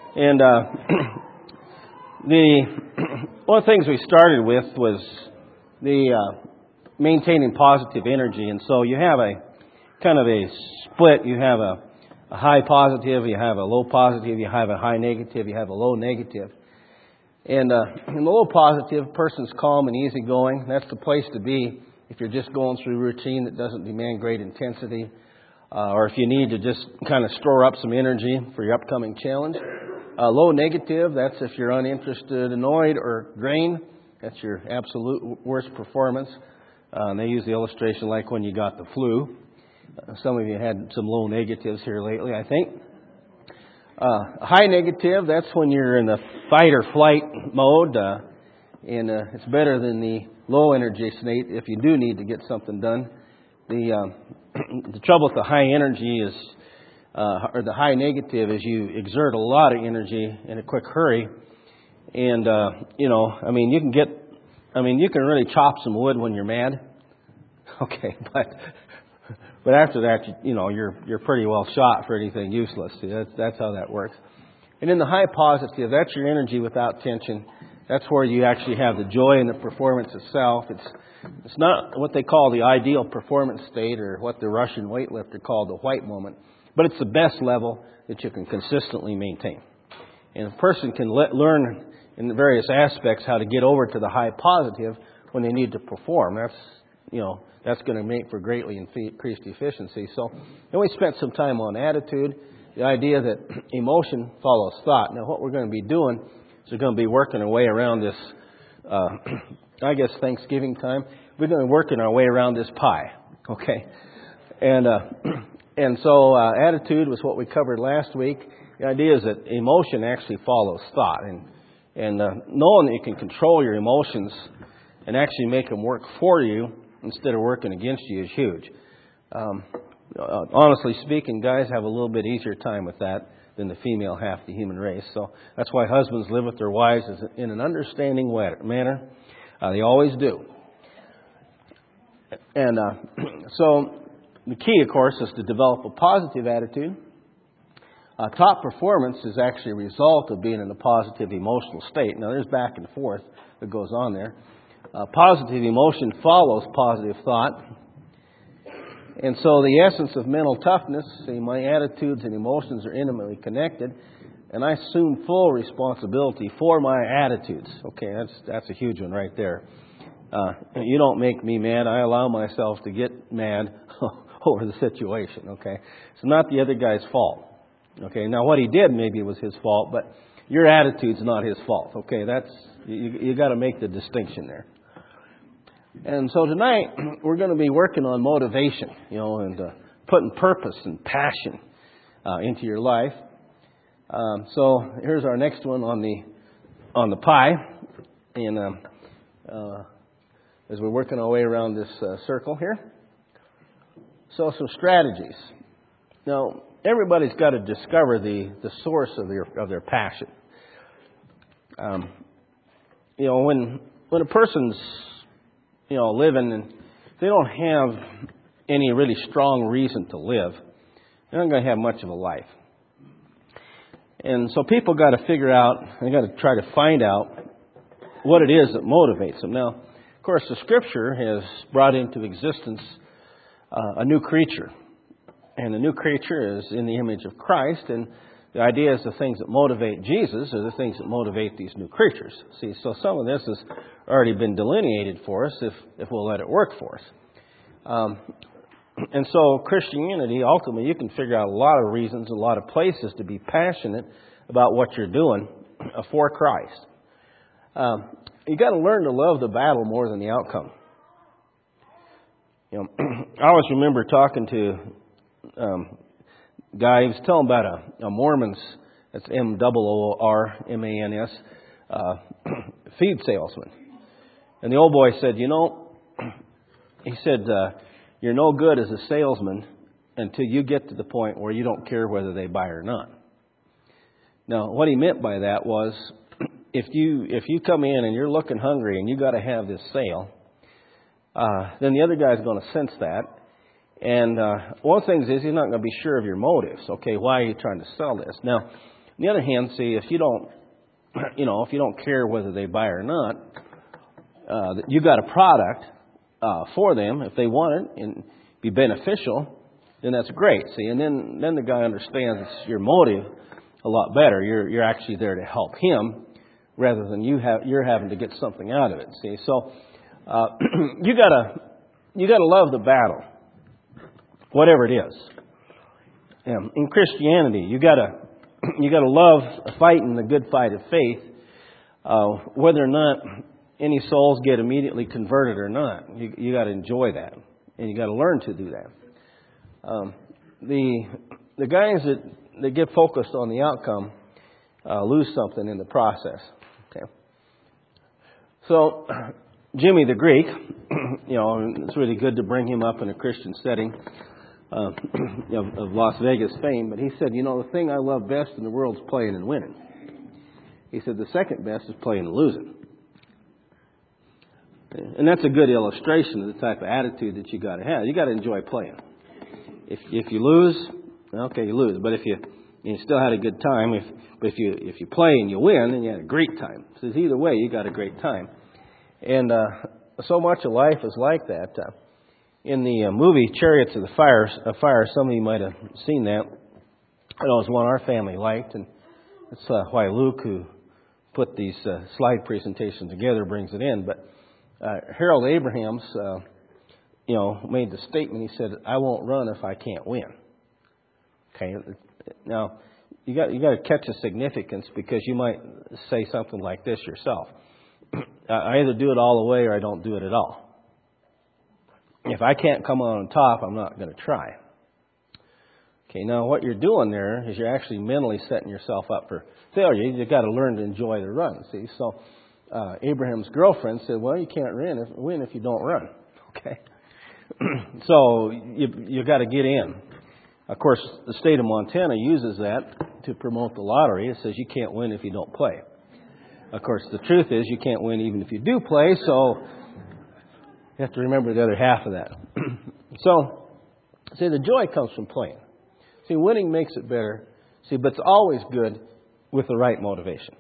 And the one of the things we started with was the maintaining positive energy. And so you have a kind of a split. You have a high positive, you have a low positive, you have a high negative, you have a low negative. And in the low positive, person's calm and easygoing. That's the place to be if you're just going through routine that doesn't demand great intensity, or if you need to just kind of store up some energy for your upcoming challenge. Low negative, that's if you're uninterested, annoyed, or drained. That's your absolute worst performance. They use the illustration like when you got the flu. Some of you had some low negatives here lately, I think. High negative, that's when you're in the fight or flight mode, and it's better than the low energy state if you do need to get something done. The trouble with the high energy is, or the high negative, is you exert a lot of energy in a quick hurry, and you can really chop some wood when you're mad. Okay, but after that, you're pretty well shot for anything useless. See, that's how that works. And in the high positive, that's your energy without tension. That's where you actually have the joy in the performance itself. It's not what they call the ideal performance state, or what the Russian weightlifter called the white moment, but it's the best level that you can consistently maintain. And a person can learn in the various aspects how to get over to the high positive when they need to perform. That's going to make for greatly increased efficiency. So then we spent some time on attitude, the idea that emotion follows thought. Now what we're going to be doing is we're going to be working our way around this, Thanksgiving time. We're going to be working our way around this pie, okay? And so attitude was what we covered last week. The idea is that emotion actually follows thought. And knowing that you can control your emotions and actually make them work for you instead of working against you is huge. Honestly speaking, guys have a little bit easier time with that than the female half of the human race. So that's why husbands live with their wives in an understanding manner. They always do. And so the key, of course, is to develop a positive attitude. Top performance is actually a result of being in a positive emotional state. Now, there's back and forth that goes on there. Positive emotion follows positive thought. And so the essence of mental toughness, my attitudes and emotions are intimately connected, and I assume full responsibility for my attitudes. Okay, that's a huge one right there. You don't make me mad. I allow myself to get mad over the situation. Okay, it's not the other guy's fault. Okay, now what he did maybe was his fault, but your attitude's not his fault. Okay, you got to make the distinction there. And so tonight we're going to be working on motivation, and putting purpose and passion into your life. So here's our next one on the pie, and as we're working our way around this circle here. So some strategies. Now everybody's got to discover the source of their passion. When a person's living, and they don't have any really strong reason to live, they're not going to have much of a life. And so people got to figure out, they got to try to find out what it is that motivates them. Now, of course, the Scripture has brought into existence a new creature. And the new creature is in the image of Christ, and the idea is the things that motivate Jesus are the things that motivate these new creatures. See, so some of this has already been delineated for us if we'll let it work for us. And so Christianity, ultimately, you can figure out a lot of reasons, a lot of places to be passionate about what you're doing for Christ. You got to learn to love the battle more than the outcome. I always remember talking to guy, he was telling about a Mormon's, that's Moormans, feed salesman. And the old boy said, he said, you're no good as a salesman until you get to the point where you don't care whether they buy or not. Now, what he meant by that was, if you come in and you're looking hungry and you got to have this sale, then the other guy's going to sense that. And one of the things is he's not going to be sure of your motives. Okay, why are you trying to sell this? Now, the other hand, see, if you don't, if you don't care whether they buy or not, you got a product for them if they want it and be beneficial, then that's great. See, and then the guy understands your motive a lot better. You're actually there to help him rather than you're having to get something out of it. See, so you gotta love the battle, whatever it is. In Christianity, you gotta love fighting the good fight of faith, whether or not any souls get immediately converted or not. You got to enjoy that, and you got to learn to do that. The guys that get focused on the outcome lose something in the process. Okay. So Jimmy the Greek, it's really good to bring him up in a Christian setting of Las Vegas fame. But he said, the thing I love best in the world is playing and winning. He said the second best is playing and losing. And that's a good illustration of the type of attitude that you got to have. You got to enjoy playing. If you lose, okay, you lose. But if you still had a good time, if you play and you win, then you had a great time. So either way, you got a great time. And so much of life is like that. In the movie Chariots of Fire, some of you might have seen that. It was one our family liked, and that's why Luke, who put these slide presentations together, brings it in. But Harold Abrahams, made the statement. He said, "I won't run if I can't win." Okay. Now, you got to catch the significance, because you might say something like this yourself: I either do it all the way or I don't do it at all. If I can't come on top, I'm not going to try. Okay. Now, what you're doing there is you're actually mentally setting yourself up for failure. You got to learn to enjoy the run. See, so. Abraham's girlfriend said, "Well, you can't win if you don't run." Okay, so you got to get in. Of course, the state of Montana uses that to promote the lottery. It says you can't win if you don't play. Of course, the truth is you can't win even if you do play. So you have to remember the other half of that. So, see, the joy comes from playing. See, winning makes it better. See, but it's always good with the right motivation.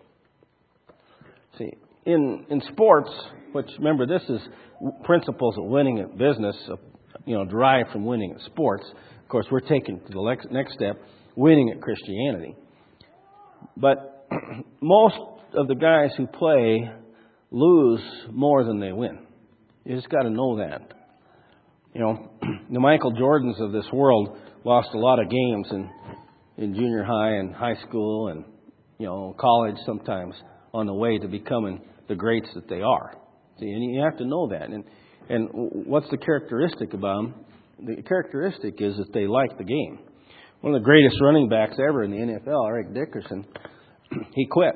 See. In sports, which, remember, this is principles of winning at business, derived from winning at sports. Of course, we're taking to the next step, winning at Christianity. But most of the guys who play lose more than they win. You just got to know that. The Michael Jordans of this world lost a lot of games in junior high and high school and, college sometimes, on the way to becoming the greats that they are. See, and you have to know that. And what's the characteristic about them? The characteristic is that they like the game. One of the greatest running backs ever in the NFL, Eric Dickerson, he quit.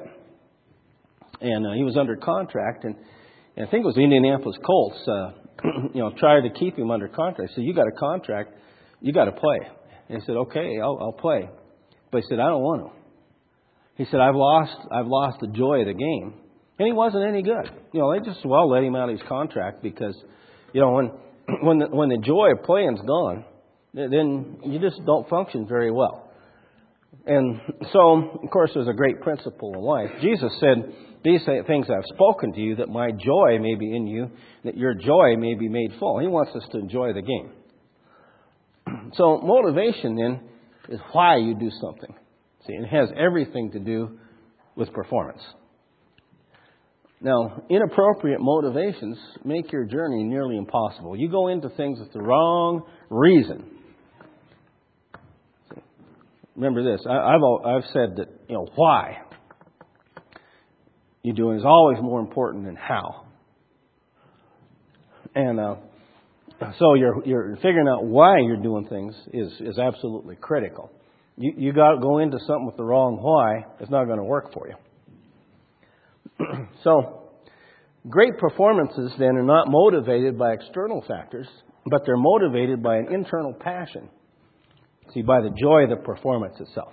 And he was under contract, and I think it was the Indianapolis Colts, tried to keep him under contract. So you got a contract, you got to play. And he said, "Okay, I'll play." But he said, "I don't want to." He said, I've lost the joy of the game. And he wasn't any good. They just let him out of his contract because, when the joy of playing's gone, then you just don't function very well. And so, of course, there's a great principle in life. Jesus said, "These things I've spoken to you, that my joy may be in you, that your joy may be made full." He wants us to enjoy the game. So motivation, then, is why you do something. See, it has everything to do with performance. Now, inappropriate motivations make your journey nearly impossible. You go into things with the wrong reason. Remember this. I've said that why you do it is always more important than how. And so you're figuring out why you're doing things is absolutely critical. You got to go into something with the wrong why. It's not going to work for you. So, great performances then are not motivated by external factors, but they're motivated by an internal passion. See, by the joy of the performance itself.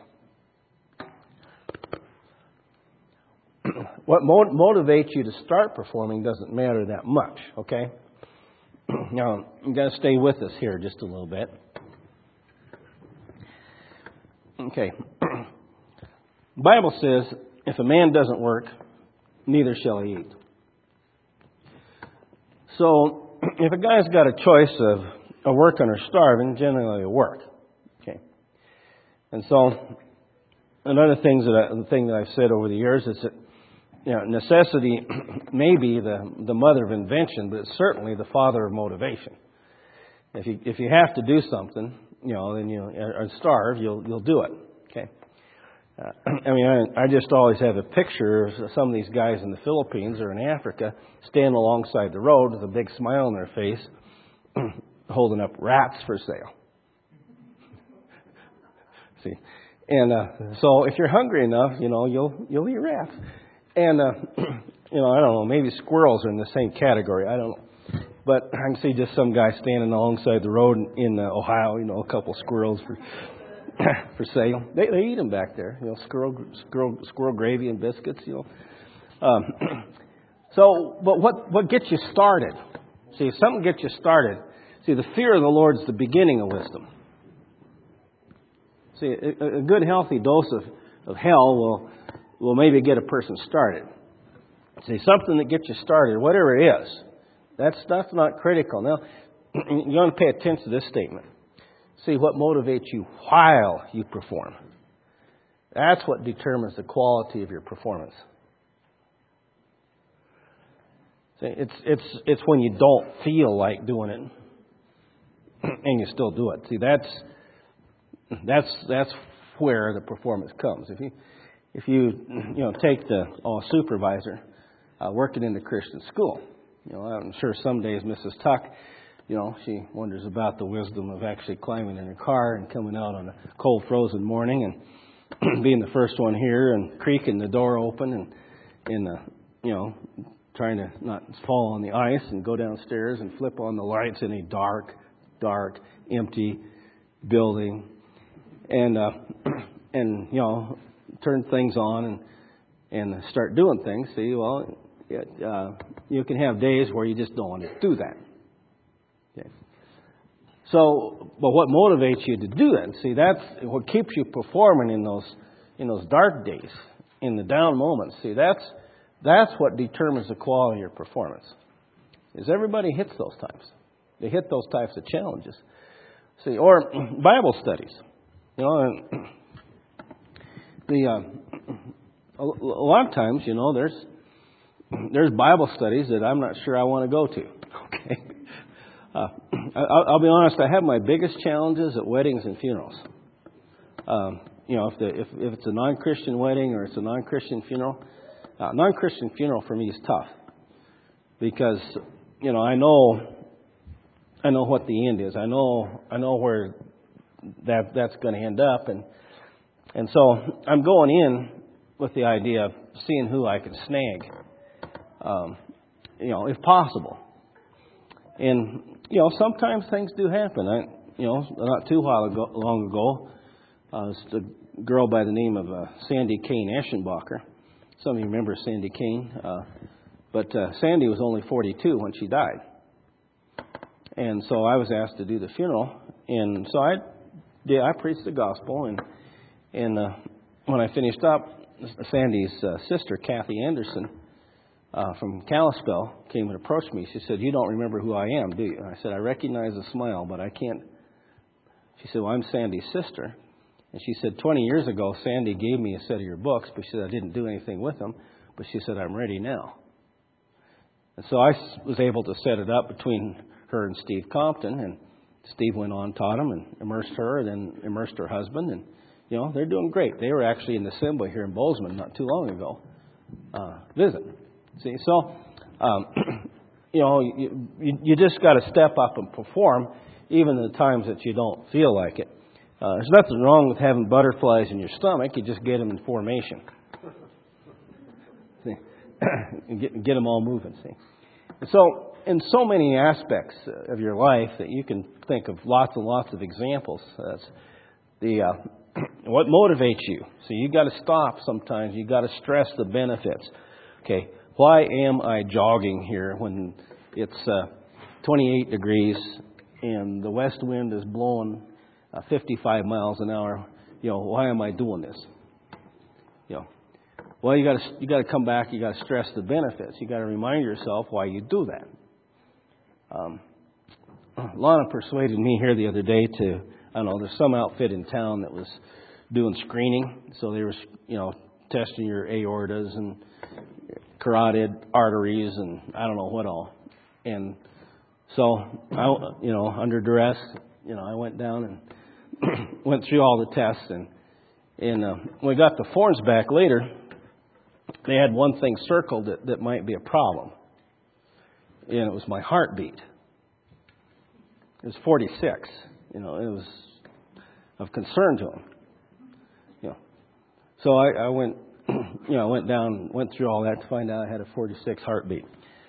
What motivates you to start performing doesn't matter that much, okay? Now, you've got to stay with us here just a little bit. Okay. The Bible says, if a man doesn't work, neither shall he eat. So, if a guy's got a choice of working or starving, generally he'll work. Okay. And so, another thing that I've said over the years is that necessity may be the mother of invention, but it's certainly the father of motivation. If you have to do something, then or starve, you'll do it. Okay. I just always have a picture of some of these guys in the Philippines or in Africa standing alongside the road with a big smile on their face, holding up rats for sale. See, and so if you're hungry enough, you'll eat rats. And I don't know, maybe squirrels are in the same category. I don't know. But I can see just some guy standing alongside the road in Ohio, a couple squirrels for sale. They eat them back there, squirrel gravy and biscuits, So, but what gets you started? See, if something gets you started, the fear of the Lord is the beginning of wisdom. See, a good healthy dose of hell will maybe get a person started. See, something that gets you started, whatever it is, that's not critical. Now, you want to pay attention to this statement. See what motivates you while you perform. That's what determines the quality of your performance. See, it's when you don't feel like doing it and you still do it. See, that's where the performance comes. If you take the supervisor working in the Christian school, I'm sure some days Mrs. Tuck, she wonders about the wisdom of actually climbing in her car and coming out on a cold, frozen morning and being the first one here and creaking the door open and trying to not fall on the ice and go downstairs and flip on the lights in a dark, empty building and turn things on and start doing things. See, well, you can have days where you just don't want to do that. Okay. So, but what motivates you to do that? See, that's what keeps you performing in those dark days, in the down moments. See, that's what determines the quality of your performance. Is everybody hits those times? They hit those types of challenges. See, or Bible studies. A lot of times, there's Bible studies that I'm not sure I want to go to. Okay, I'll be honest. I have my biggest challenges at weddings and funerals. If it's a non-Christian wedding or it's a non-Christian funeral, non-Christian funeral for me is tough because I know what the end is. I know where that's going to end up, and so I'm going in with the idea of seeing who I can snag, if possible. And sometimes things do happen. Not too long ago, it's a girl by the name of Sandy Kane Eschenbacher. Some of you remember Sandy Kane, but Sandy was only 42 when she died, and so I was asked to do the funeral, and so I preached the gospel, and when I finished up, Sandy's sister, Kathy Anderson, from Kalispell, came and approached me. She said, "You don't remember who I am, do you?" And I said, "I recognize the smile, but I can't." She said, "Well, I'm Sandy's sister." And she said, 20 years ago, Sandy gave me a set of your books, but she said, I didn't do anything with them. But she said, I'm ready now. And so I was able to set it up between her and Steve Compton, and Steve went on, taught him, and immersed her, and then immersed her husband, and they're doing great. They were actually in the assembly here in Bozeman not too long ago, visit. See, so you just got to step up and perform, even in the times that you don't feel like it. There's nothing wrong with having butterflies in your stomach. You just get them in formation. See, get them all moving. See, and so in so many aspects of your life that you can think of lots and lots of examples. That's what motivates you. So you got to stop sometimes. You got to stress the benefits. Okay, why am I jogging here when it's 28 degrees and the west wind is blowing 55 miles an hour? Why am I doing this? Well, you got to come back. You got to stress the benefits. You got to remind yourself why you do that. Lana persuaded me here the other day to, I don't know, there's some outfit in town that was doing screening. So they were, testing your aortas and carotid arteries and I don't know what all. And so, under duress, I went down and went through all the tests. And when we got the forms back later, they had one thing circled that might be a problem. And it was my heartbeat. It was 46. It was of concern to him. So I went, went down, went through all that to find out I had a 46 heartbeat.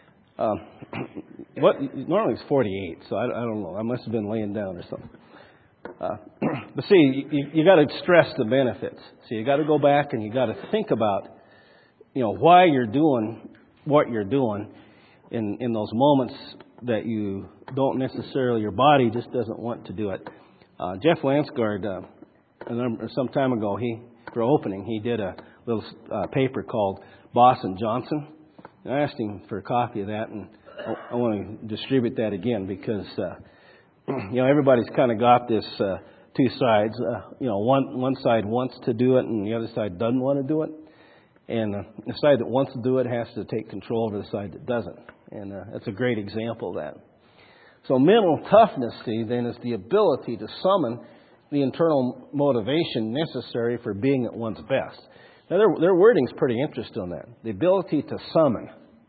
Normally it's 48, so I don't know. I must have been laying down or something. But see, you got to stress the benefits. So you got to go back and you got to think about, why you're doing what you're doing in those moments that you don't necessarily, your body just doesn't want to do it. Jeff Lansgard, some time ago, for opening, he did a little paper called Boss and Johnson. And I asked him for a copy of that, and I want to distribute that again because, everybody's kind of got this two sides. One side wants to do it, and the other side doesn't want to do it. And the side that wants to do it has to take control over the side that doesn't. And that's a great example of that. So mental toughness, see, then, is the ability to summon the internal motivation necessary for being at one's best. Now, their wording's pretty interesting on that. The ability to summon.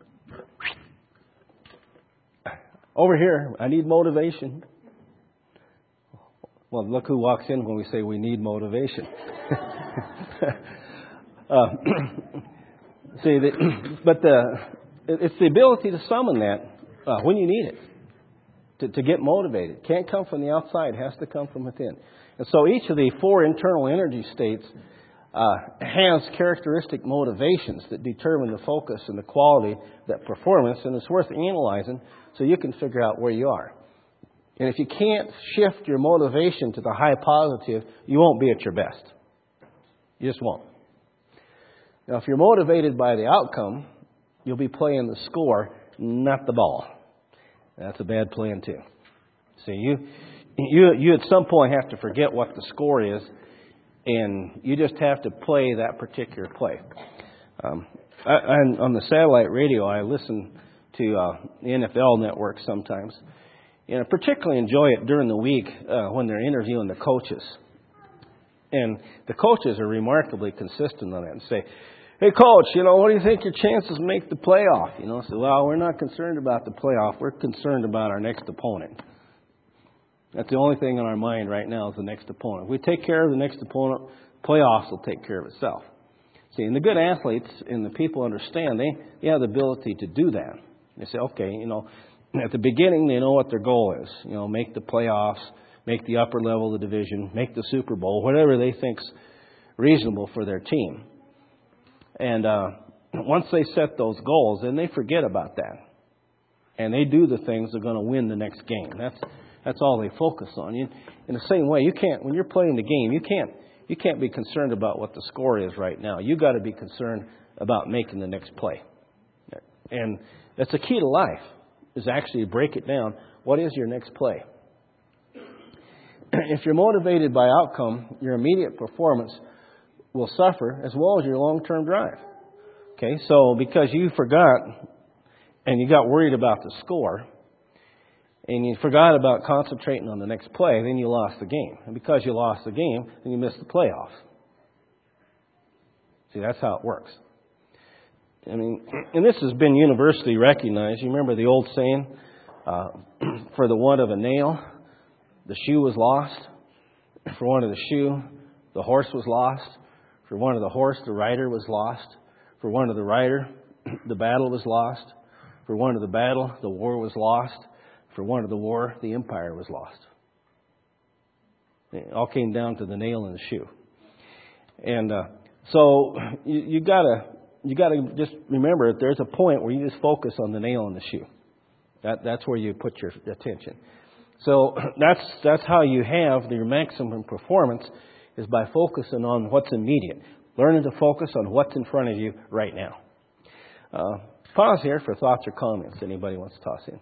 Over here, I need motivation. Well, look who walks in when we say we need motivation. It's the ability to summon that when you need it, to get motivated. It can't come from the outside. It has to come from within. And so each of the four internal energy states has characteristic motivations that determine the focus and the quality of that performance, and it's worth analyzing so you can figure out where you are. And if you can't shift your motivation to the high positive, you won't be at your best. You just won't. Now, if you're motivated by the outcome, you'll be playing the score, not the ball. That's a bad plan too. See, you at some point have to forget what the score is, and you just have to play that particular play. On the satellite radio, I listen to the NFL network sometimes, and I particularly enjoy it during the week when they're interviewing the coaches. And the coaches are remarkably consistent on that and say, "Hey, coach, what do you think your chances make the playoff?" So, well, we're not concerned about the playoff. We're concerned about our next opponent. That's the only thing on our mind right now is the next opponent. If we take care of the next opponent, playoffs will take care of itself. See, and the good athletes and the people understand, they have the ability to do that. They say, okay, at the beginning they know what their goal is. Make the playoffs, make the upper level of the division, make the Super Bowl, whatever they think's reasonable for their team. And once they set those goals, then they forget about that. And they do the things that are going to win the next game. That's all they focus on. In the same way, when you're playing the game, you can't be concerned about what the score is right now. You got to be concerned about making the next play. And that's the key to life, is actually break it down. What is your next play? If you're motivated by outcome, your immediate performance will suffer as well as your long-term drive. Okay, so because you forgot and you got worried about the score and you forgot about concentrating on the next play, then you lost the game. And because you lost the game, then you missed the playoffs. See, that's how it works. And this has been universally recognized. You remember the old saying, for the want of a nail, the shoe was lost. For want of the shoe, the horse was lost. For want of the horse, the rider was lost. For want of the rider, the battle was lost. For want of the battle, the war was lost. For want of the war, the empire was lost. It all came down to the nail in the shoe. And so you gotta just remember that there's a point where you just focus on the nail in the shoe. That's where you put your attention. So that's how you have your maximum performance, is by focusing on what's immediate. Learning to focus on what's in front of you right now. Pause here for thoughts or comments. Anybody wants to toss in?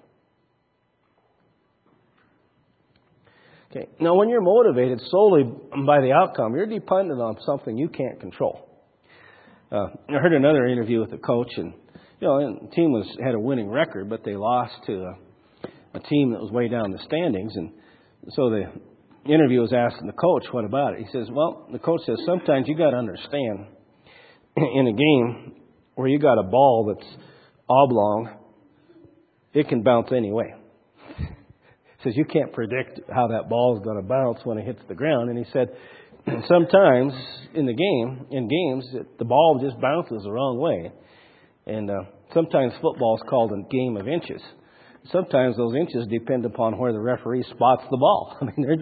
Okay. Now, when you're motivated solely by the outcome, you're dependent on something you can't control. I heard another interview with a coach, and the team had a winning record, but they lost to a team that was way down the standings. And so the interview was asking the coach, "What about it?" He says, "Well," the coach says, "sometimes you got to understand in a game where you got a ball that's oblong, it can bounce anyway." Says you can't predict how that ball is going to bounce when it hits the ground. And he said, sometimes in games, the ball just bounces the wrong way. And sometimes football is called a game of inches. Sometimes those inches depend upon where the referee spots the ball. I mean,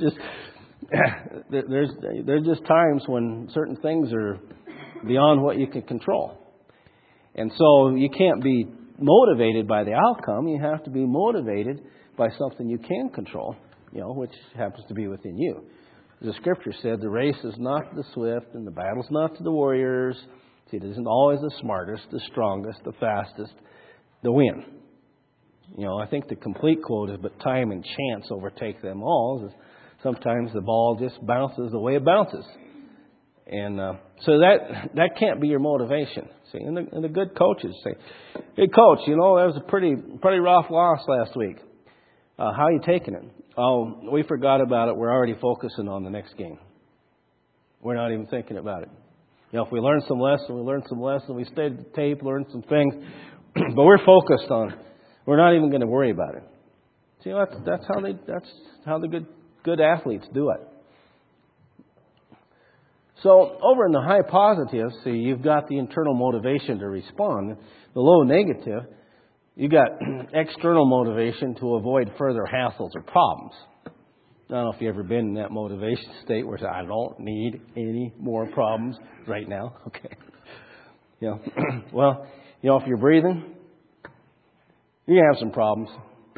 there's just times when certain things are beyond what you can control. And so you can't be motivated by the outcome. You have to be motivated by something you can control, which happens to be within you. As the scripture said, the race is not to the swift and the battle's not to the warriors. See, it isn't always the smartest, the strongest, the fastest, the win. I think the complete quote is, "But time and chance overtake them all." Sometimes the ball just bounces the way it bounces. And so that can't be your motivation. See, and the good coaches say, "Hey, coach, that was a pretty rough loss last week. How are you taking it?" "Oh, we forgot about it. We're already focusing on the next game. We're not even thinking about it. If we learn some lesson, we learn some lesson. We stayed at the tape, learned some things, but we're focused on. We're not even going to worry about it." See, that's how the good athletes do it. So over in the high positive, see, you've got the internal motivation to respond. The low negative, you got external motivation to avoid further hassles or problems. I don't know if you've ever been in that motivation state where I don't need any more problems right now. Okay. Well, if you're breathing, you have some problems.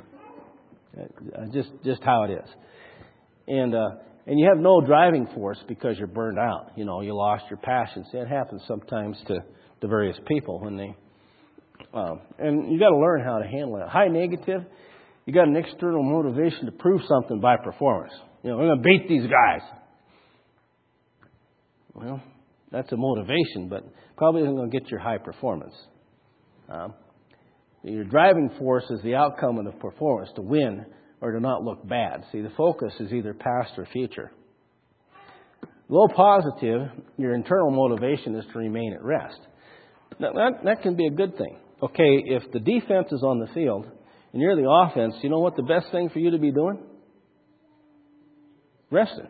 Just how it is. And you have no driving force because you're burned out. You lost your passion. See, it happens sometimes to various people when they. And you got to learn how to handle it. High negative, you got an external motivation to prove something by performance. We're going to beat these guys. Well, that's a motivation, but probably isn't going to get your high performance. Your driving force is the outcome of the performance, to win or to not look bad. See, the focus is either past or future. Low positive, your internal motivation is to remain at rest. Now, that can be a good thing. Okay, if the defense is on the field and you're the offense, you know what the best thing for you to be doing? Resting.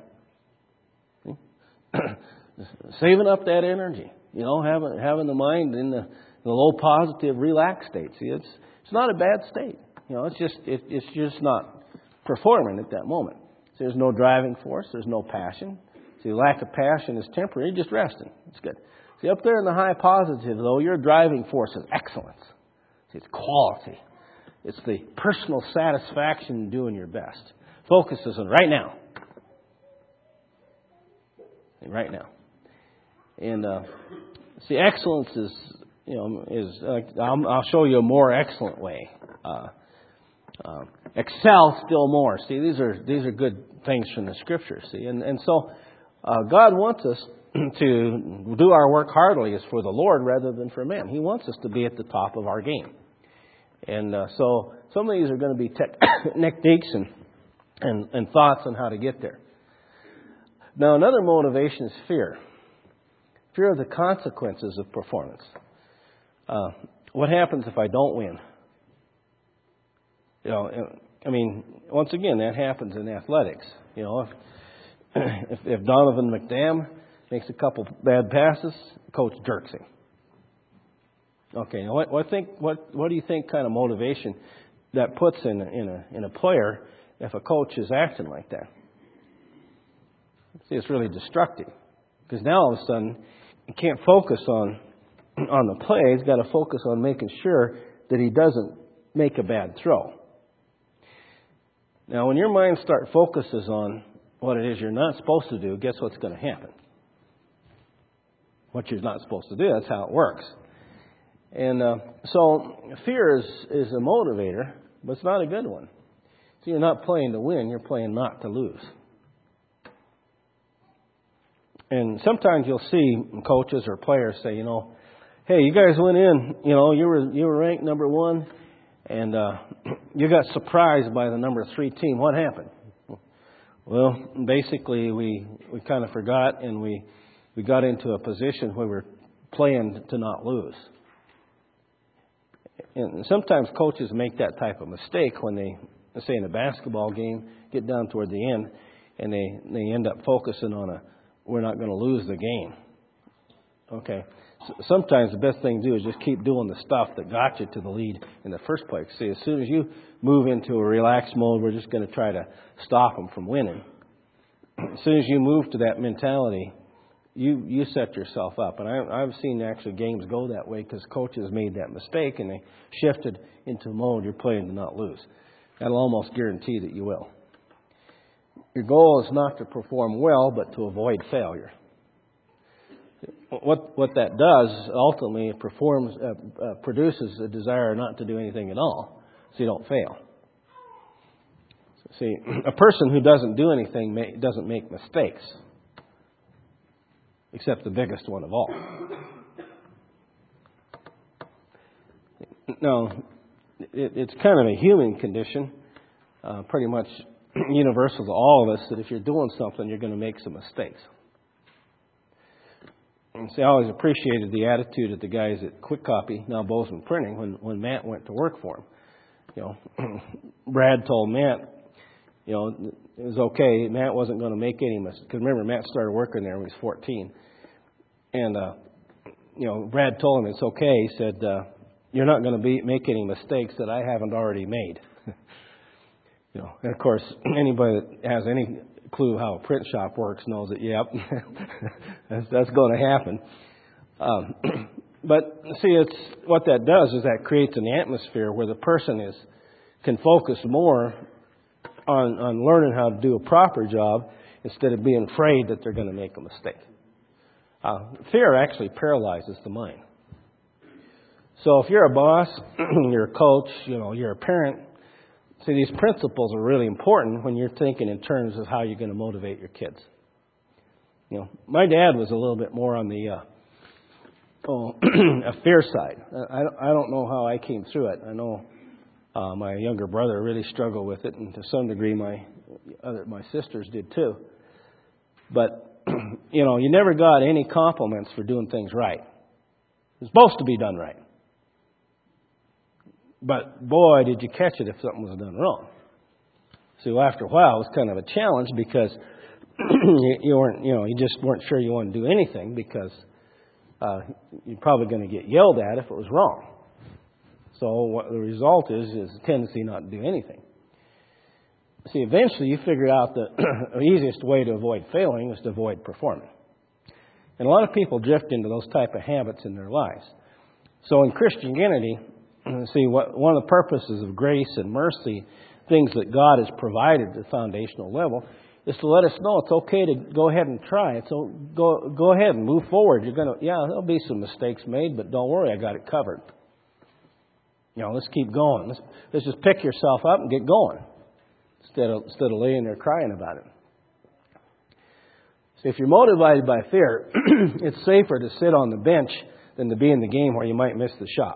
Saving up that energy. Having the mind in the low positive, relaxed state. See, it's not a bad state. It's just not performing at that moment. So there's no driving force. There's no passion. See, lack of passion is temporary. You're just resting. It's good. See, up there in the high positive, though, your driving force is excellence. See, it's quality. It's the personal satisfaction in doing your best. Focus is on right now. Right now. And see, excellence is I'll show you a more excellent way. Excel still more. See, these are good things from the Scripture. See, and so God wants us to do our work heartily as for the Lord rather than for men. He wants us to be at the top of our game. And so some of these are going to be techniques and thoughts on how to get there. Now, another motivation is fear. Fear of the consequences of performance. What happens if I don't win? Once again, that happens in athletics. If Donovan McNabb makes a couple bad passes, coach jerks him. Okay, now what do you think kind of motivation that puts in a player if a coach is acting like that? See, it's really destructive because now all of a sudden he can't focus on the play. He's got to focus on making sure that he doesn't make a bad throw. Now, when your mind focuses on what it is you're not supposed to do, guess what's going to happen? what you're not supposed to do. That's how it works. And so fear is a motivator, but it's not a good one. So you're not playing to win, you're playing not to lose. And sometimes you'll see coaches or players say, hey, you guys went in, you were ranked number 1, and you got surprised by the number 3 team. What happened? Well, basically we kind of forgot, and we got into a position where we're playing to not lose. And sometimes coaches make that type of mistake when they, say in a basketball game, get down toward the end, and they end up focusing on we're not going to lose the game. Okay. So sometimes the best thing to do is just keep doing the stuff that got you to the lead in the first place. See, as soon as you move into a relaxed mode, we're just going to try to stop them from winning. As soon as you move to that mentality, you set yourself up. And I've seen actually games go that way because coaches made that mistake and they shifted into a mode you're playing to not lose. That'll almost guarantee that you will. Your goal is not to perform well, but to avoid failure. What that does, ultimately, it produces a desire not to do anything at all, so you don't fail. See, a person who doesn't do anything doesn't make mistakes, except the biggest one of all. Now, it's kind of a human condition, pretty much universal to all of us, that if you're doing something, you're going to make some mistakes. And see, I always appreciated the attitude of the guys at Quick Copy, now Bozeman Printing, when Matt went to work for him. Brad told Matt, it was okay. Matt wasn't going to make any mistakes. Because remember, Matt started working there when he was 14. And, Brad told him it's okay. He said, you're not going to make any mistakes that I haven't already made. And of course, anybody that has any clue how a print shop works knows that, yep, that's going to happen. But see, it's what that does is that creates an atmosphere where the person can focus more on learning how to do a proper job instead of being afraid that they're going to make a mistake. Fear actually paralyzes the mind. So if you're a boss, you're a coach, you're a parent, see, these principles are really important when you're thinking in terms of how you're going to motivate your kids. My dad was a little bit more on the a fear side. I don't know how I came through it. I know my younger brother really struggled with it, and to some degree my sisters did too. But you never got any compliments for doing things right. It's supposed to be done right. But boy, did you catch it if something was done wrong. So after a while, it was kind of a challenge because you just weren't sure you wanted to do anything because you're probably going to get yelled at if it was wrong. So what the result is a tendency not to do anything. See, eventually you figured out that the easiest way to avoid failing is to avoid performing. And a lot of people drift into those type of habits in their lives. So in Christianity, see, one of the purposes of grace and mercy, things that God has provided at the foundational level, is to let us know it's okay to go ahead and try it. So go ahead and move forward. There'll be some mistakes made, but don't worry, I got it covered. Let's keep going. Let's just pick yourself up and get going instead of laying there crying about it. So if you're motivated by fear, it's safer to sit on the bench than to be in the game where you might miss the shot.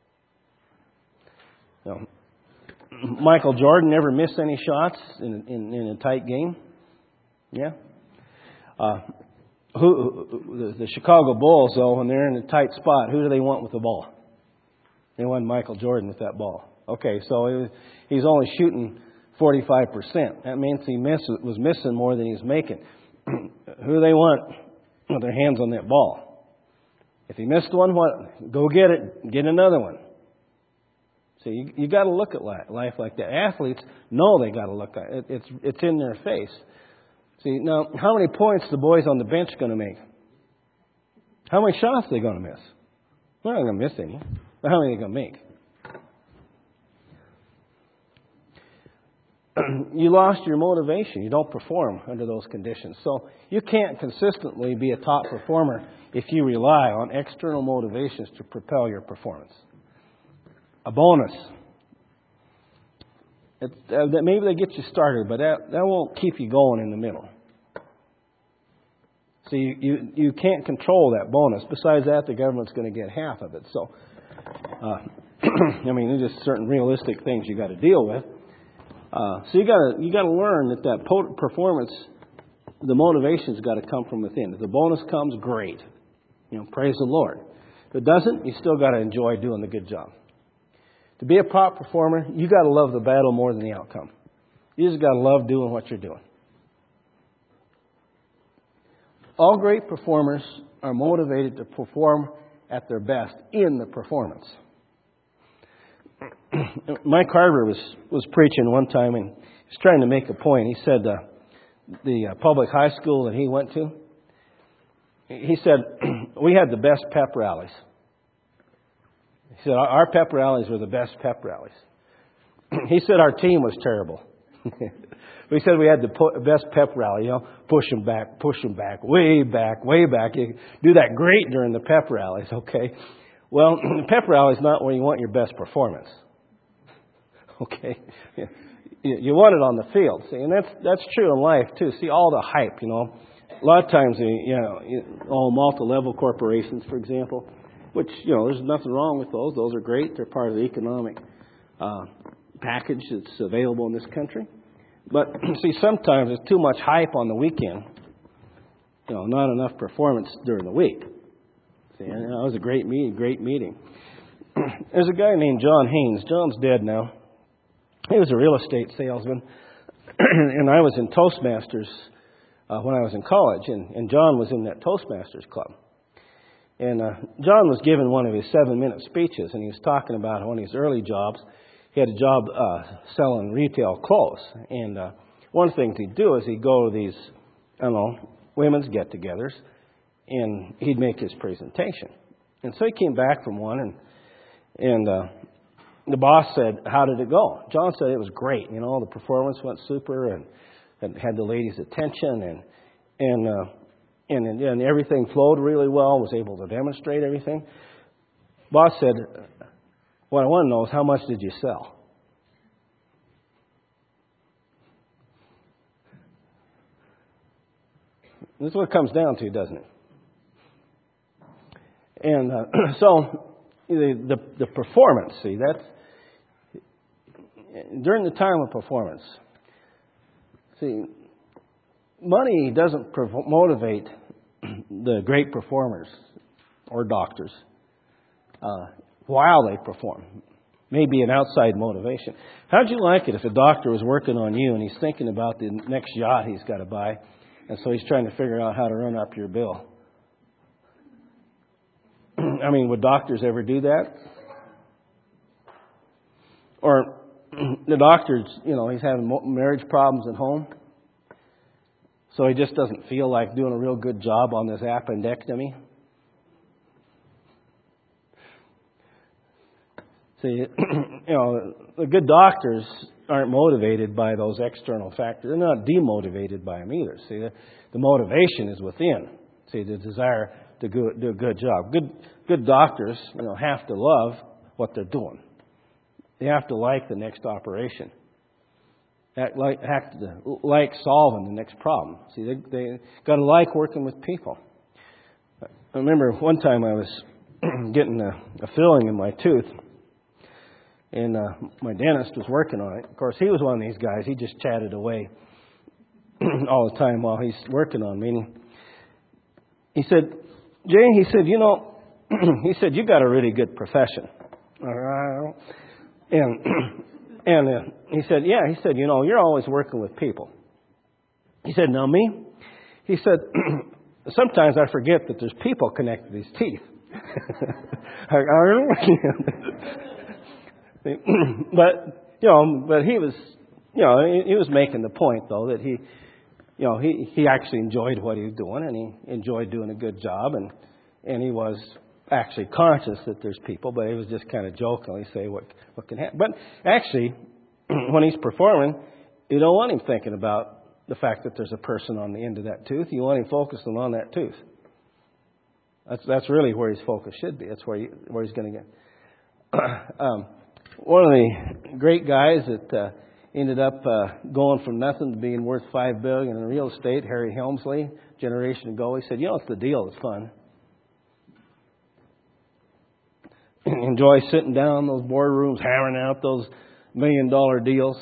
Michael Jordan never missed any shots in a tight game. Yeah. The Chicago Bulls, though, when they're in a tight spot, who do they want with the ball? They want Michael Jordan with that ball. Okay, so he's only shooting 45%. That means he was missing more than he was making. Who do they want with their hands on that ball? If he missed one, go get it. Get another one. So you got to look at life like that. Athletes know they got to look at it. It's in their face. See, now, how many points the boys on the bench going to make? How many shots are they going to miss? They're not going to miss any. But how many are they going to make? you lost your motivation. You don't perform under those conditions. So you can't consistently be a top performer if you rely on external motivations to propel your performance. A bonus. Maybe they get you started, but that won't keep you going in the middle. So you can't control that bonus. Besides that, the government's going to get half of it. So, I mean, there's just certain realistic things you got to deal with. So you got to learn that performance, the motivation's got to come from within. If the bonus comes, great. Praise the Lord. If it doesn't, you still got to enjoy doing the good job. To be a top performer, you got to love the battle more than the outcome. You just got to love doing what you're doing. All great performers are motivated to perform at their best in the performance. Mike Carver was preaching one time, and he was trying to make a point. He said the public high school that he went to, he said, we had the best pep rallies. He said, our pep rallies were the best pep rallies. He said, our team was terrible. We said we had the best pep rally, push them back, way back, way back. You do that great during the pep rallies, okay? Well, the pep rally is not where you want your best performance. Okay? You want it on the field. See, and that's true in life, too. See, all the hype, A lot of times, all multi-level corporations, for example, which, there's nothing wrong with those. Those are great. They're part of the economic package that's available in this country. But, see, sometimes there's too much hype on the weekend. Not enough performance during the week. See, that was a great meeting. There's a guy named John Haynes. John's dead now. He was a real estate salesman. And I was in Toastmasters when I was in college. And John was in that Toastmasters club. And John was given one of his 7-minute speeches. And he was talking about one of his early jobs. He had a job selling retail clothes. And one of the things he'd do is he'd go to these, women's get-togethers, and he'd make his presentation. And so he came back from one, and the boss said, how did it go? John said it was great. The performance went super and had the ladies' attention, and everything flowed really well, was able to demonstrate everything. Boss said, what I want to know is how much did you sell? This is what it comes down to, doesn't it? And so the performance, see, that's during the time of performance. See, money doesn't motivate the great performers or doctors while they perform. Maybe an outside motivation. How'd you like it if a doctor was working on you and he's thinking about the next yacht he's got to buy, and so he's trying to figure out how to run up your bill? I mean, would doctors ever do that? Or the doctor's, he's having marriage problems at home, so he just doesn't feel like doing a real good job on this appendectomy. See, the good doctors aren't motivated by those external factors. They're not demotivated by them either. See, the motivation is within. See, the desire to do a good job. Good doctors, have to love what they're doing. They have to like the next operation. Have to like solving the next problem. See, they got to like working with people. I remember one time I was getting a filling in my tooth. And my dentist was working on it. Of course, he was one of these guys. He just chatted away all the time while he's working on me. And he said, Jay, he said, he said, you got a really good profession. And he said, yeah, he said, you're always working with people. He said, now me? He said, sometimes I forget that there's people connected to these teeth. But he was, he was making the point though that he actually enjoyed what he was doing, and he enjoyed doing a good job, and he was actually conscious that there's people, but he was just kind of jokingly say what can happen. But actually, when he's performing, You don't want him thinking about the fact that there's a person on the end of that tooth. You want him focusing on that tooth. That's really where his focus should be. That's where he's going to get. One of the great guys that ended up going from nothing to being worth $5 billion in real estate, Harry Helmsley, a generation ago, he said, it's the deal that's fun. Enjoy sitting down in those boardrooms, hammering out those $1 million deals.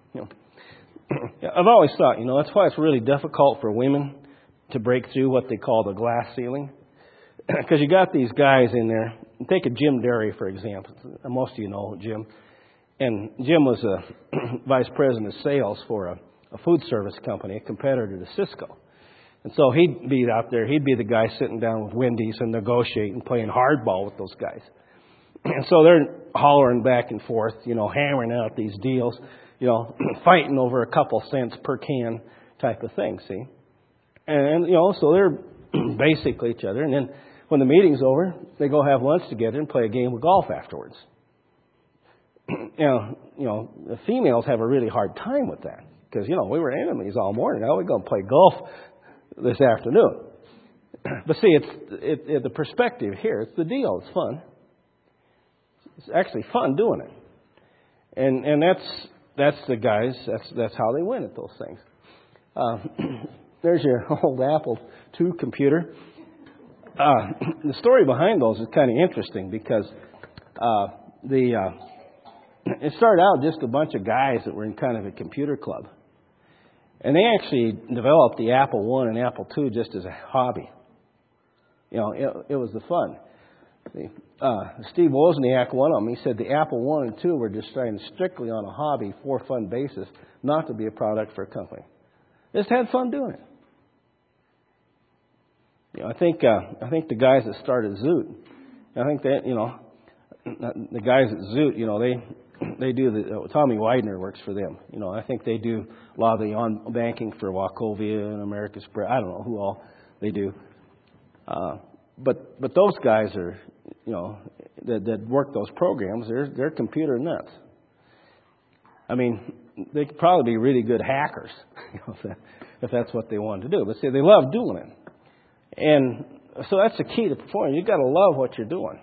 I've always thought, that's why it's really difficult for women to break through what they call the glass ceiling. Because you got these guys in there. Take a Jim Derry, for example. Most of you know Jim. And Jim was a vice president of sales for a food service company, a competitor to Cisco. And so he'd be out there. He'd be the guy sitting down with Wendy's and negotiating, playing hardball with those guys. And so they're hollering back and forth, hammering out these deals, fighting over a couple cents per can type of thing, see? And so they're basically each other. And then when the meeting's over, they go have lunch together and play a game of golf afterwards. The females have a really hard time with that because, we were enemies all morning. Now we're going to play golf this afternoon. But see, it's the perspective here. It's the deal. It's fun. It's actually fun doing it. And that's the guys, that's how they win at those things. There's your old Apple II computer. The story behind those is kind of interesting because it started out just a bunch of guys that were in kind of a computer club. And they actually developed the Apple I and Apple II just as a hobby. It was the fun. Steve Wozniak, one of them, he said the Apple I and II were just trying strictly on a hobby, for fun basis, not to be a product for a company. Just had fun doing it. I think the guys that started Zoot, I think that the guys at Zoot, they do Tommy Widener works for them. I think they do a lot of the on banking for Wachovia and American Express. I don't know who all they do. But those guys are, that work those programs, they're computer nuts. I mean, they could probably be really good hackers, if that's what they wanted to do. But see, they love doing it. And so that's the key to performing. You've got to love what you're doing.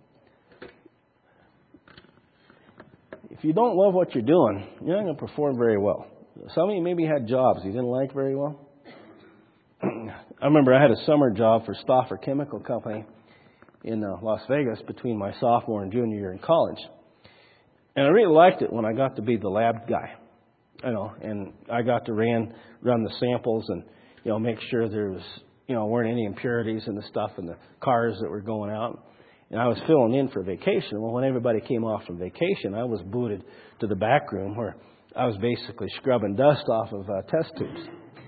If you don't love what you're doing, you're not going to perform very well. Some of you maybe had jobs you didn't like very well. I remember I had a summer job for Stauffer Chemical Company in Las Vegas between my sophomore and junior year in college. And I really liked it when I got to be the lab guy. And I got to run the samples and, make sure there was, weren't any impurities in the stuff in the cars that were going out. And I was filling in for vacation. Well, when everybody came off from vacation, I was booted to the back room where I was basically scrubbing dust off of test tubes.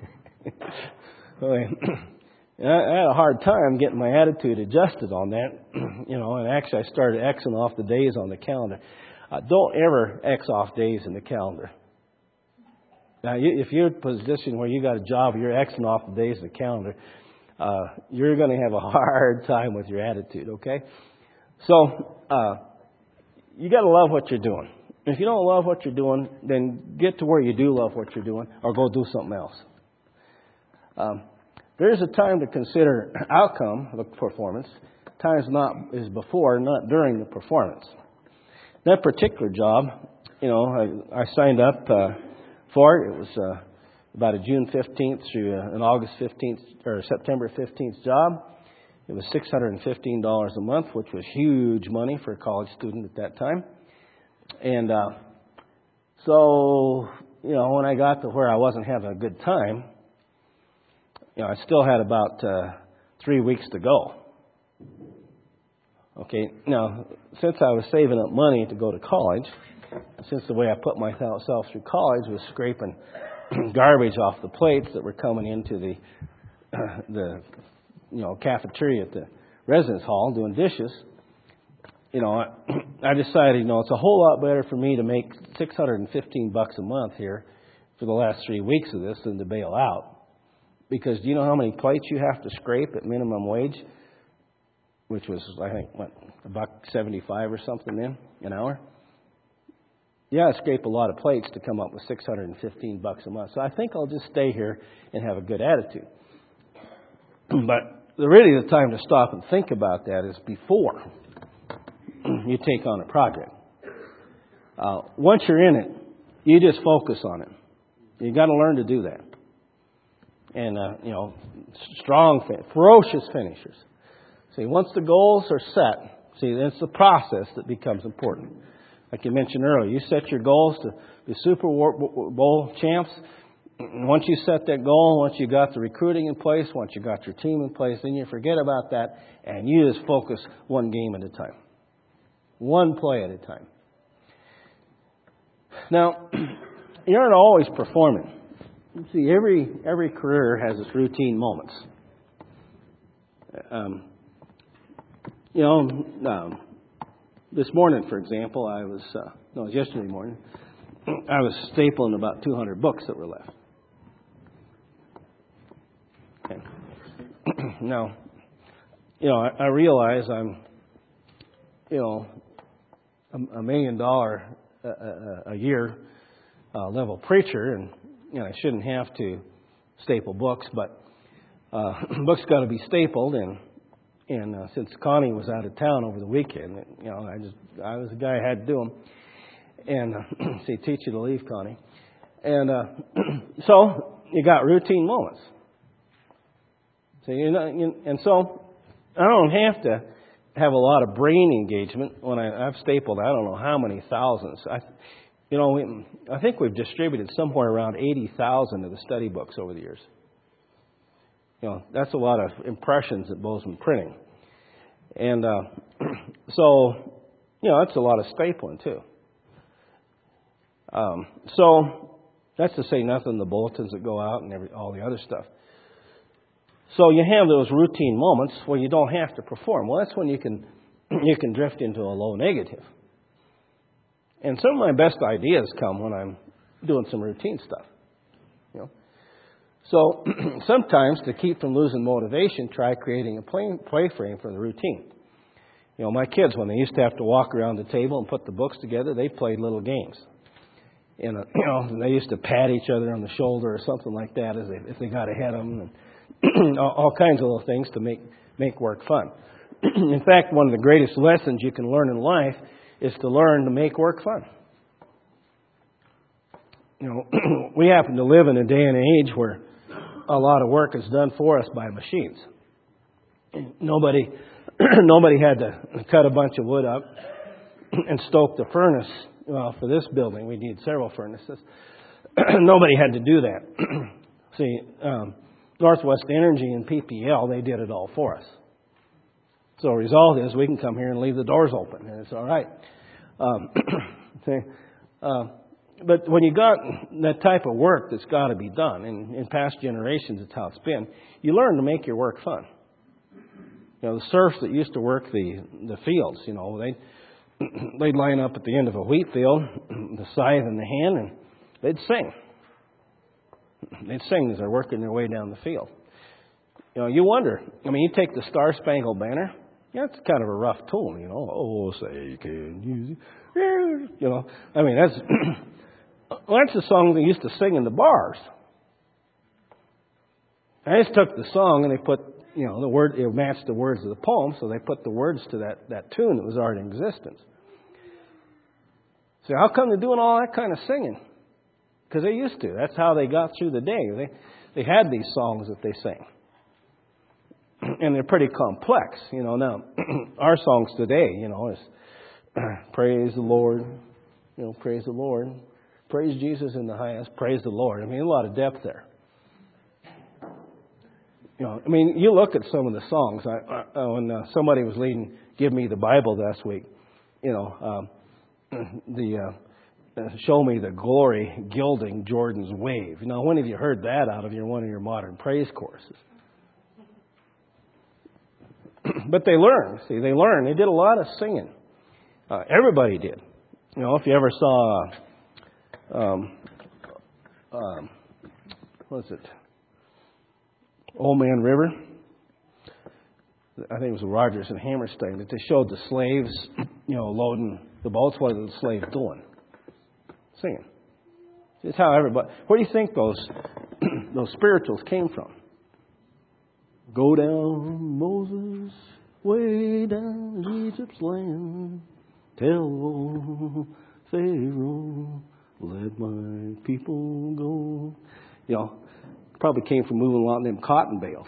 I had a hard time getting my attitude adjusted on that, and actually I started Xing off the days on the calendar. Don't ever X off days in the calendar. Now, if you're in a position where you got a job where you're Xing off the days in the calendar, you're going to have a hard time with your attitude, okay? So, you got to love what you're doing. If you don't love what you're doing, then get to where you do love what you're doing or go do something else. There's a time to consider outcome of a performance. Times not is before, not during the performance. That particular job, I signed up for it. It was about a June 15th through an August 15th or September 15th job. It was $615 a month, which was huge money for a college student at that time. And so, when I got to where I wasn't having a good time, I still had about 3 weeks to go. Okay, now, since I was saving up money to go to college, since the way I put myself through college was scraping garbage off the plates that were coming into the cafeteria at the residence hall doing dishes, I decided, it's a whole lot better for me to make $615 a month here for the last 3 weeks of this than to bail out. Because do you know how many plates you have to scrape at minimum wage? Which was, I think, $1.75 or something then, an hour? you got to scrape a lot of plates to come up with $615 a month. So I think I'll just stay here and have a good attitude. But really the time to stop and think about that is before you take on a project. Once you're in it, you just focus on it. You got to learn to do that. And, strong, ferocious finishers. See, once the goals are set, it's the process that becomes important. Like you mentioned earlier, you set your goals to be Super Bowl champs. Once you set that goal, once you got the recruiting in place, once you got your team in place, then you forget about that and you just focus one game at a time. One play at a time. Now, you aren't always performing. See, every career has its routine moments. This morning, for example, it was yesterday morning, I was stapling about 200 books that were left. Okay. Now, I realize I'm, $1 million a year level preacher, and I shouldn't have to staple books, but books got to be stapled, and since Connie was out of town over the weekend, I was the guy who had to do them. And teach you to leave, Connie. And so you got routine moments. And so I don't have to have a lot of brain engagement when I've stapled. I don't know how many thousands. I think we've distributed somewhere around 80,000 of the study books over the years. That's a lot of impressions at Bozeman Printing. And so, that's a lot of stapling, too. So, that's to say nothing of the bulletins that go out and all the other stuff. So, you have those routine moments where you don't have to perform. Well, that's when you can drift into a low negative. And some of my best ideas come when I'm doing some routine stuff. So sometimes to keep from losing motivation, try creating a play frame for the routine. My kids, when they used to have to walk around the table and put the books together, they played little games. And they used to pat each other on the shoulder or something like that if they got ahead of them, and all kinds of little things to make work fun. In fact, one of the greatest lessons you can learn in life is to learn to make work fun. We happen to live in a day and age where a lot of work is done for us by machines. Nobody had to cut a bunch of wood up and stoke the furnace. Well, for this building, we need several furnaces. Nobody had to do that. See, Northwest Energy and PPL, they did it all for us. So the result is we can come here and leave the doors open, and it's all right. But when you got that type of work that's got to be done, and in past generations it's how it's been, you learn to make your work fun. The serfs that used to work the fields, they'd line up at the end of a wheat field, the scythe in the hand, and they'd sing. They'd sing as they're working their way down the field. You wonder, you take the Star Spangled Banner, it's kind of a rough tune, Oh, say, can you... that's... that's the song they used to sing in the bars. I just took the song and they put, the word, it matched the words of the poem, so they put the words to that tune that was already in existence. So how come they're doing all that kind of singing? Because they used to. That's how they got through the day. They had these songs that they sang. And they're pretty complex, Now, our songs today, is praise the Lord, praise the Lord. Praise Jesus in the highest. Praise the Lord. A lot of depth there. You look at some of the songs. When somebody was leading Give Me the Bible last week, Show Me the Glory Gilding Jordan's Wave. When have you heard that out of one of your modern praise choruses? But they learned. See, they learned. They did a lot of singing. Everybody did. If you ever saw... what is it? Old Man River. I think it was Rogers and Hammerstein that they showed the slaves, loading the boats. What are the slaves doing? Singing. It's how everybody. Where do you think those spirituals came from? Go down, Moses, way down Egypt's land. Tell Pharaoh, let my people go. You know, probably came from moving a lot of them cotton bales.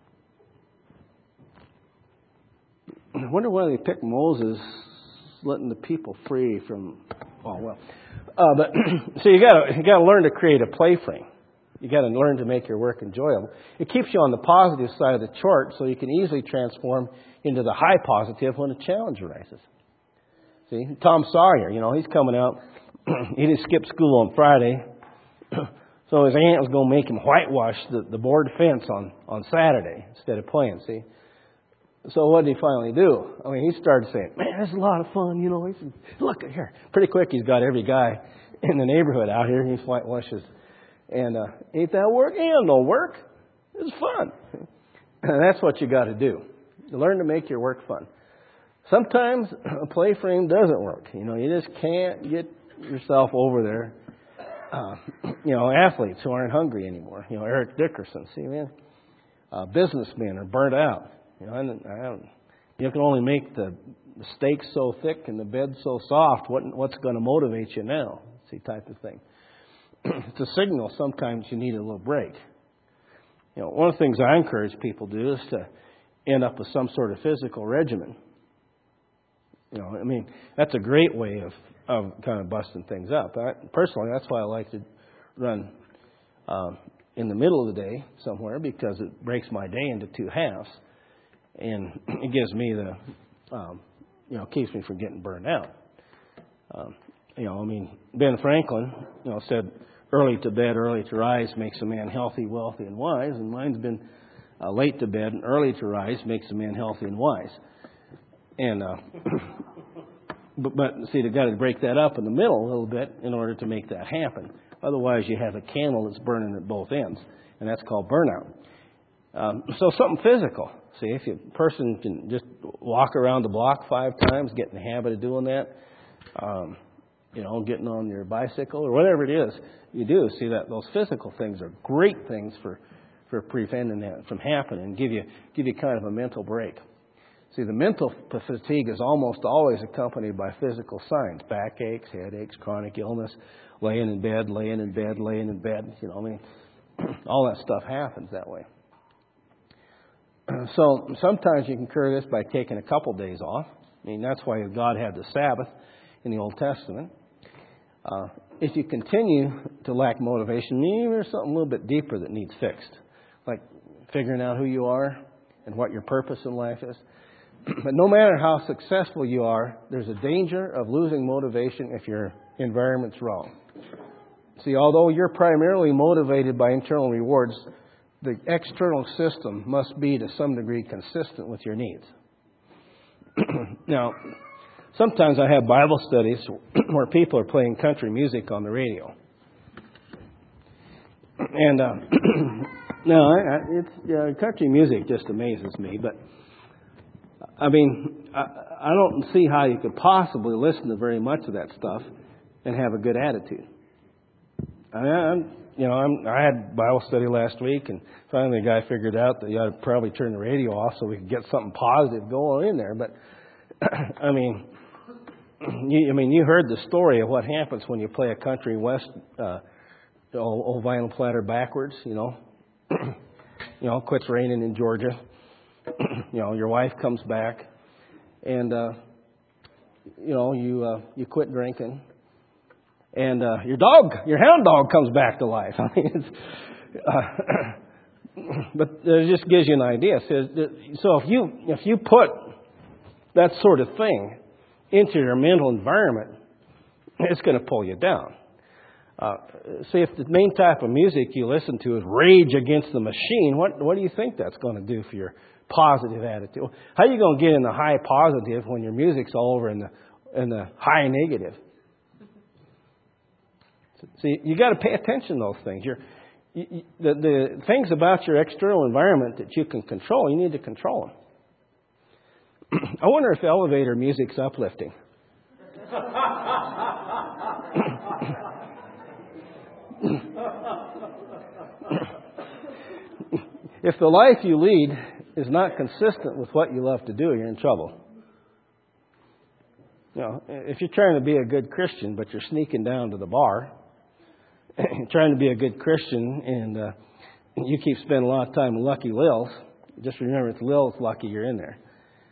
I wonder why they picked Moses letting the people free from. Oh well, but so you got to learn to create a play frame. You got to learn to make your work enjoyable. It keeps you on the positive side of the chart, so you can easily transform into the high positive when a challenge arises. See, Tom Sawyer, he's coming out. He didn't skip school on Friday, so his aunt was going to make him whitewash the board fence on Saturday instead of playing. See. So what did he finally do? He started saying, "Man, this is a lot of fun." He said, "Look at here." Pretty quick, he's got every guy in the neighborhood out here. He whitewashes. And ain't that work? Ain't no work. It's fun. And that's what you got to do. You learn to make your work fun. Sometimes a play frame doesn't work. You just can't get yourself over there. Athletes who aren't hungry anymore. Eric Dickerson. See, man, businessmen are burnt out. You can only make the steak so thick and the bed so soft. What's going to motivate you now? See, type of thing. It's a signal sometimes you need a little break. One of the things I encourage people to do is to end up with some sort of physical regimen. That's a great way of kind of busting things up. Personally, that's why I like to run in the middle of the day somewhere, because it breaks my day into two halves. And it gives me keeps me from getting burned out. Ben Franklin, said, "Early to bed, early to rise makes a man healthy, wealthy, and wise." And mine's been late to bed and early to rise makes a man healthy and wise. And but see, they've got to break that up in the middle a little bit in order to make that happen. Otherwise, you have a candle that's burning at both ends, and that's called burnout. So something physical. See, if a person can just walk around the block 5 times, get in the habit of doing that, getting on your bicycle or whatever it is you do, see that those physical things are great things for preventing that from happening and give you kind of a mental break. See, the mental fatigue is almost always accompanied by physical signs: backaches, headaches, chronic illness, laying in bed. All that stuff happens that way. So sometimes you can cure this by taking a couple days off. That's why God had the Sabbath in the Old Testament. If you continue to lack motivation, maybe there's something a little bit deeper that needs fixed, like figuring out who you are and what your purpose in life is. But no matter how successful you are, there's a danger of losing motivation if your environment's wrong. See, although you're primarily motivated by internal rewards, the external system must be to some degree consistent with your needs. Now, sometimes I have Bible studies where people are playing country music on the radio. And country music just amazes me. But I don't see how you could possibly listen to very much of that stuff and have a good attitude. I had Bible study last week, and finally the guy figured out that you ought to probably turn the radio off so we could get something positive going in there. But you heard the story of what happens when you play a country west old vinyl platter backwards. Quits raining in Georgia. Your wife comes back, and you quit drinking. And your hound dog comes back to life. But it just gives you an idea. So if you put that sort of thing into your mental environment, it's going to pull you down. See, if the main type of music you listen to is Rage Against the Machine, what do you think that's going to do for your positive attitude? How are you going to get in the high positive when your music's all over in the high negative? See, you got to pay attention to those things. The things about your external environment that you can control, you need to control them. I wonder if elevator music's uplifting. If the life you lead is not consistent with what you love to do, you're in trouble. You know, if you're trying to be a good Christian, but you're sneaking down to the bar, trying to be a good Christian, and you keep spending a lot of time with Lucky Lil's, just remember it's Lil's lucky you're in there.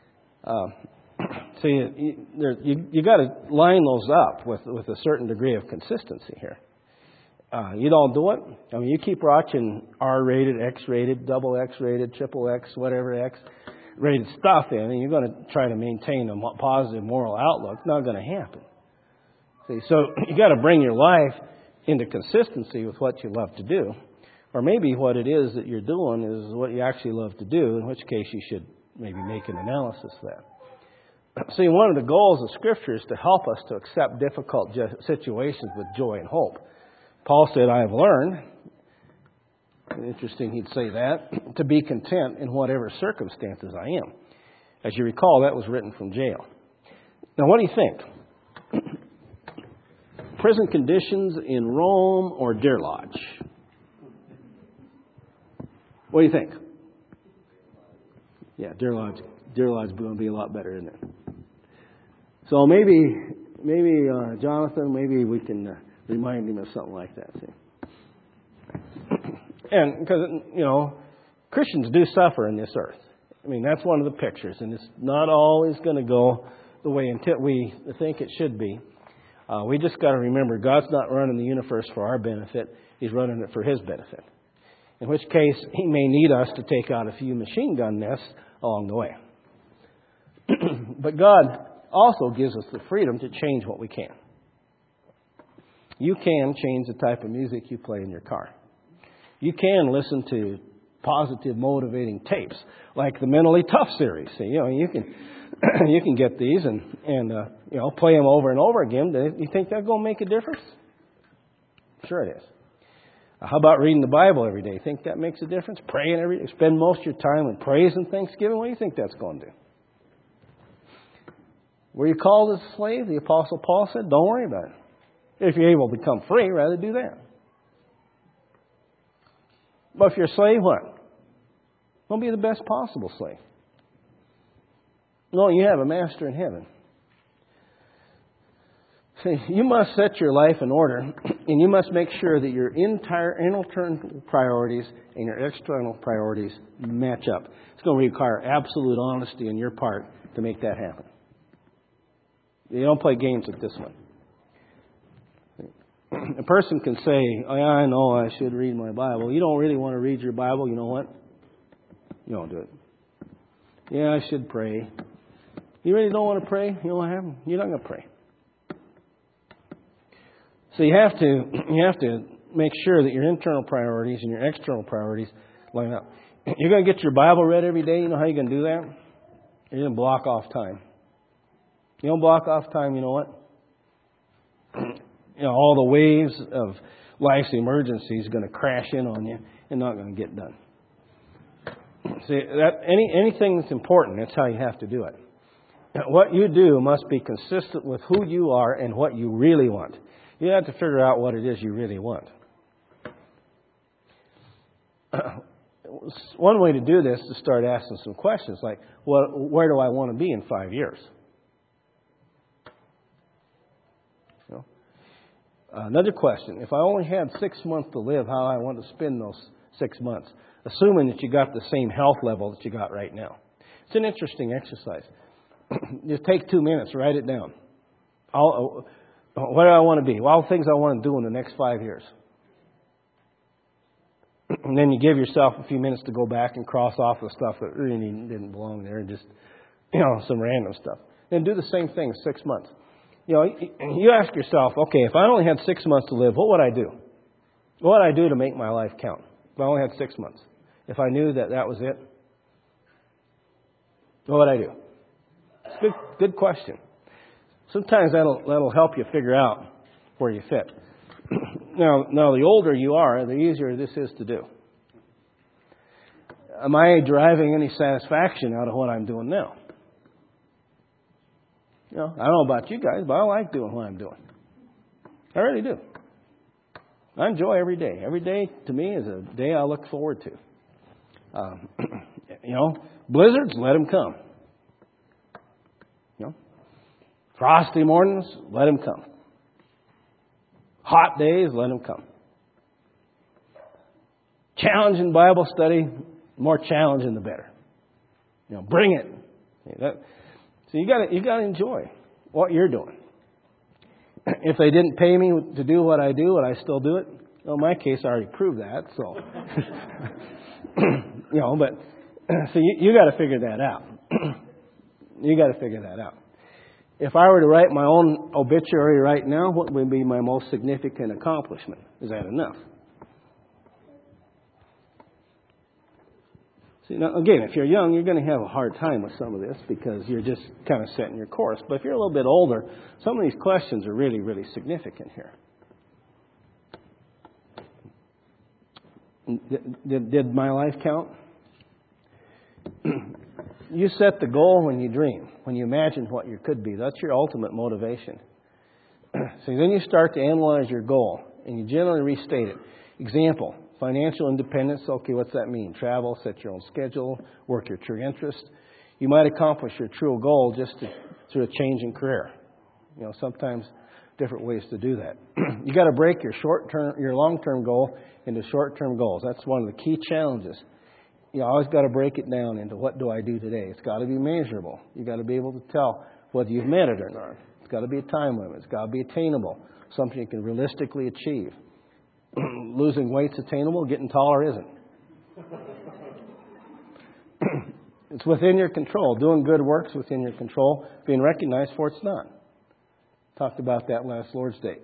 So you got to line those up with a certain degree of consistency here. You don't do it. I mean, you keep watching R-rated, X-rated, double X-rated, triple X, whatever X-rated stuff in, and you're going to try to maintain a positive moral outlook. It's not going to happen. See, so you got to bring your life into consistency with what you love to do, or maybe what it is that you're doing is what you actually love to do. In which case, you should maybe make an analysis of that. See, one of the goals of Scripture is to help us to accept difficult situations with joy and hope. Paul said, I have learned, interesting he'd say that, to be content in whatever circumstances I am. As you recall, that was written from jail. Now, what do you think? Prison conditions in Rome or Deer Lodge? What do you think? Yeah, Deer Lodge is going to be a lot better, isn't it? So maybe Jonathan, maybe we can remind him of something like that. See? And because, Christians do suffer in this earth. I mean, that's one of the pictures, and it's not always going to go the way we think it should be. We just got to remember, God's not running the universe for our benefit. He's running it for His benefit. In which case, He may need us to take out a few machine gun nests along the way. But God also gives us the freedom to change what we can. You can change the type of music you play in your car. You can listen to positive, motivating tapes, like the Mentally Tough series. See, you can get these and play them over and over again. You think that's going to make a difference? Sure it is. How about reading the Bible every day? Think that makes a difference? Praying every day? Spend most of your time in praise and thanksgiving? What do you think that's going to do? Were you called as a slave? The Apostle Paul said, don't worry about it. If you're able to become free, rather do that. But if you're a slave, what? Don't be the best possible slave. No, you have a master in heaven. See, you must set your life in order, and you must make sure that your entire internal priorities and your external priorities match up. It's going to require absolute honesty on your part to make that happen. You don't play games with this one. A person can say, I know I should read my Bible. You don't really want to read your Bible. You know what? You don't do it. Yeah, I should pray. You really don't want to pray? You know what happens? You're not going to pray. So you have to make sure that your internal priorities and your external priorities line up. You're going to get your Bible read every day. You know how you're going to do that? You're going to block off time. You don't block off time, you know what? All the waves of life's emergencies are going to crash in on you and not going to get done. See, anything that's important, that's how you have to do it. What you do must be consistent with who you are and what you really want. You have to figure out what it is you really want. One way to do this is to start asking some questions like, where do I want to be in 5 years? Another question, if I only had 6 months to live, how I want to spend those 6 months, assuming that you got the same health level that you got right now. It's an interesting exercise. Just take 2 minutes, write it down. What do I want to be? All the things I want to do in the next 5 years. And then you give yourself a few minutes to go back and cross off the stuff that really didn't belong there and just, some random stuff. Then do the same thing 6 months. You ask yourself, okay, if I only had 6 months to live, what would I do? What would I do to make my life count? If I only had 6 months. If I knew that was it, what would I do? It's a good question. Sometimes that'll help you figure out where you fit. Now, the older you are, the easier this is to do. Am I deriving any satisfaction out of what I'm doing now? I don't know about you guys, but I like doing what I'm doing. I really do. I enjoy every day. Every day to me is a day I look forward to. Blizzards, let them come. Frosty mornings, let them come. Hot days, let them come. Challenging Bible study, more challenging the better. Bring it. So you got to enjoy what you're doing. If they didn't pay me to do what I do, would I still do it? Well, in my case, I already proved that. So, but so you got to figure that out. You got to figure that out. If I were to write my own obituary right now, what would be my most significant accomplishment? Is that enough? See, now, again, if you're young, you're going to have a hard time with some of this because you're just kind of setting your course. But if you're a little bit older, some of these questions are really, really significant here. Did my life count? You set the goal when you dream, when you imagine what you could be. That's your ultimate motivation. So then you start to analyze your goal, and you generally restate it. Example, financial independence. Okay, what's that mean? Travel, set your own schedule, work your true interest. You might accomplish your true goal just through a change in career. Sometimes different ways to do that. You got to break your long-term goal into short-term goals. That's one of the key challenges. You always got to break it down into what do I do today. It's got to be measurable. You got to be able to tell whether you've met it or not. It's got to be a time limit. It's got to be attainable, something you can realistically achieve. Losing weight's attainable. Getting taller isn't. It's within your control. Doing good work's within your control. Being recognized for it's not. Talked about that last Lord's Day.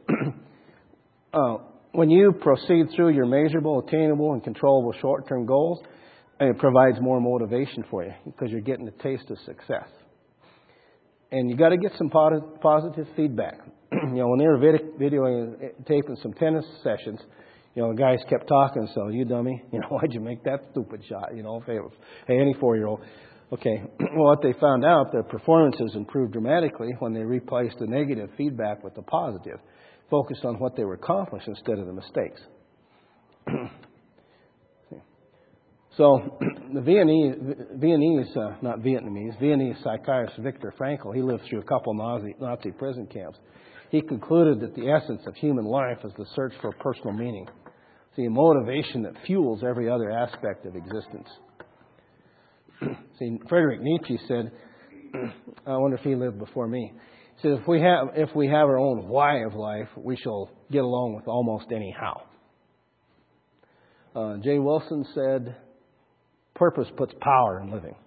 When you proceed through your measurable, attainable, and controllable short-term goals, it provides more motivation for you because you're getting a taste of success. And you got to get some positive feedback. When they were videotaping some tennis sessions, the guys kept talking. So, you dummy, why'd you make that stupid shot? Any 4-year-old. Okay, well, what they found out, their performances improved dramatically when they replaced the negative feedback with the positive, focused on what they were accomplishing instead of the mistakes. So the Viennese psychiatrist Viktor Frankl, he lived through a couple Nazi prison camps. He concluded that the essence of human life is the search for personal meaning. It's the motivation that fuels every other aspect of existence. See, Friedrich Nietzsche said, I wonder if he lived before me. He said, if we have our own why of life, we shall get along with almost any how. Jay Wilson said, purpose puts power in living.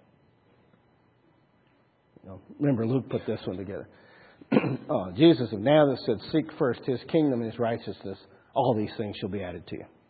Remember, Luke put this one together. Jesus of Nazareth said, seek first His kingdom and His righteousness. All these things shall be added to you.